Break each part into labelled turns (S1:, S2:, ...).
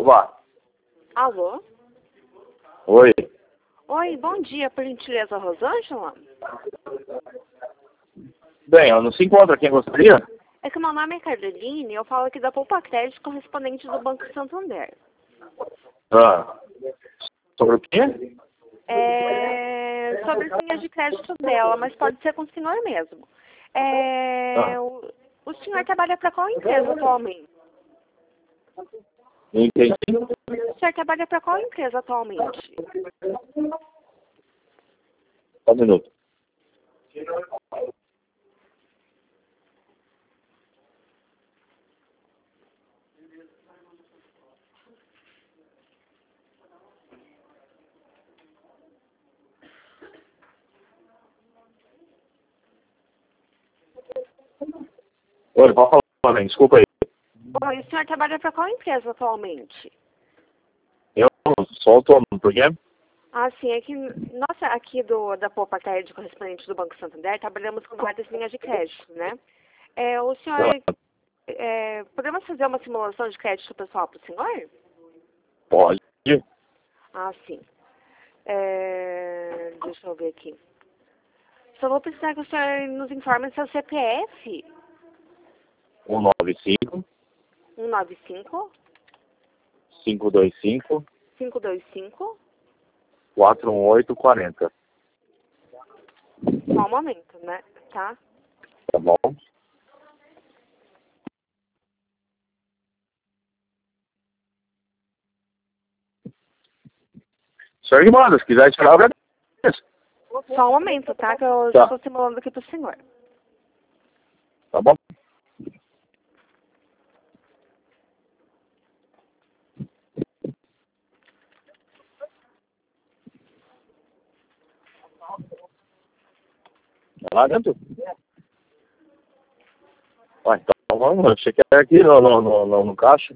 S1: Vá.
S2: Alô?
S1: Oi.
S2: Oi, bom dia, por gentileza, Rosângela?
S1: Bem, ela não se encontra. Quem gostaria?
S2: É que meu nome é Cardoline e eu falo aqui da Poupa Crédito, correspondente do Banco Santander.
S1: Ah. Sobre o quê?
S2: É sobre as linhas de crédito dela, mas pode ser com o senhor mesmo.
S1: Ah.
S2: O senhor trabalha para qual empresa atualmente?
S1: Não entendi.
S2: O senhor trabalha para qual empresa atualmente?
S1: Só um minuto. Oi, pode falar, bem. Desculpa aí.
S2: Oi, o senhor trabalha para qual empresa atualmente?
S1: Eu sou autônomo, por quê?
S2: Ah, sim, é que nós aqui da Poupa Crédito, correspondente do Banco Santander, trabalhamos com várias linhas de crédito, né? O senhor, podemos fazer uma simulação de crédito pessoal para o senhor?
S1: Pode.
S2: Ah, sim. Deixa eu ver aqui. Só vou precisar que o senhor nos informe seu CPF.
S1: 195
S2: 195
S1: 525
S2: 525.
S1: 41840.
S2: Só um momento, né? Tá?
S1: Tá bom? O senhor que manda, se quiser tirar, eu agradeço.
S2: Só um momento, tá? Que eu já
S1: Tá.
S2: estou simulando aqui pro senhor.
S1: Tá bom? Tá lá dentro? Ué, então vamos, você quer aqui no caixa?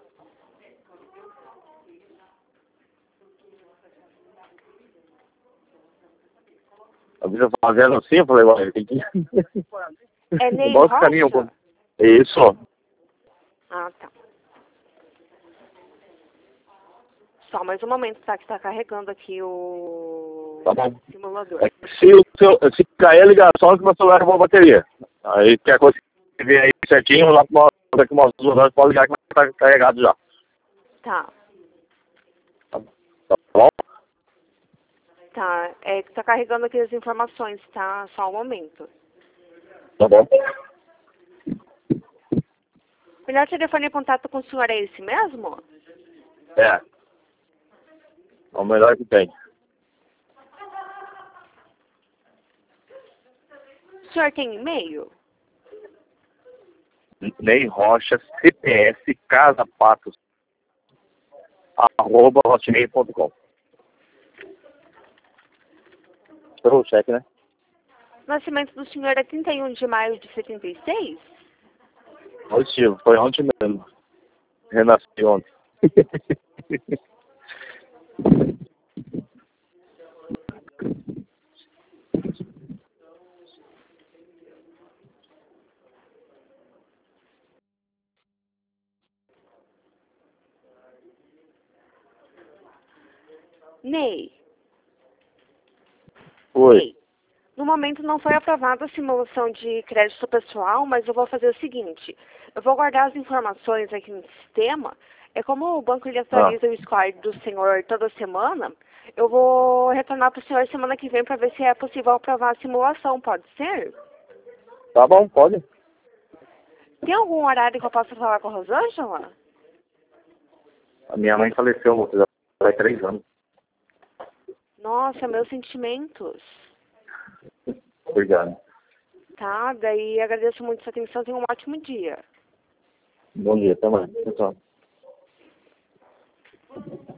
S1: A vida fazendo assim, eu falei, ué, tem que...
S2: É Ney
S1: Igual esse caminho.
S2: Rocha?
S1: Isso.
S2: Ah, tá. Só mais um momento, tá? Que tá carregando aqui o
S1: Tá bom.
S2: simulador.
S1: É que se cair a ligação, que meu celular acabou a bateria. Aí quer coisa que vem aí certinho, lá daqui umas 2 horas pode ligar que vai estar carregado já.
S2: Tá.
S1: Tá bom?
S2: Tá. É que tá carregando aqui as informações, tá? Só um momento.
S1: Tá bom.
S2: O melhor telefone em contato com o senhor é esse mesmo?
S1: É. É o melhor que tem.
S2: O senhor tem e-mail?
S1: Ney Rocha, CPF, casapatos, @hotmail.com. Esperou o cheque, né?
S2: O nascimento do senhor é 31 de maio de 76?
S1: Positivo, foi ontem mesmo. Renasci ontem.
S2: Ney.
S1: Oi.
S2: Ney. No momento não foi aprovada a simulação de crédito pessoal, mas eu vou fazer o seguinte. Eu vou guardar as informações aqui no sistema. É como o banco ele atualiza o score do senhor toda semana, eu vou retornar para o senhor semana que vem para ver se é possível aprovar a simulação, pode ser?
S1: Tá bom, pode.
S2: Tem algum horário que eu possa falar com a Rosângela?
S1: A minha mãe faleceu, já faz 3 anos.
S2: Nossa, meus sentimentos.
S1: Obrigado.
S2: Tá, daí agradeço muito sua atenção, tenha um ótimo dia.
S1: Bom dia, até mais. Tchau.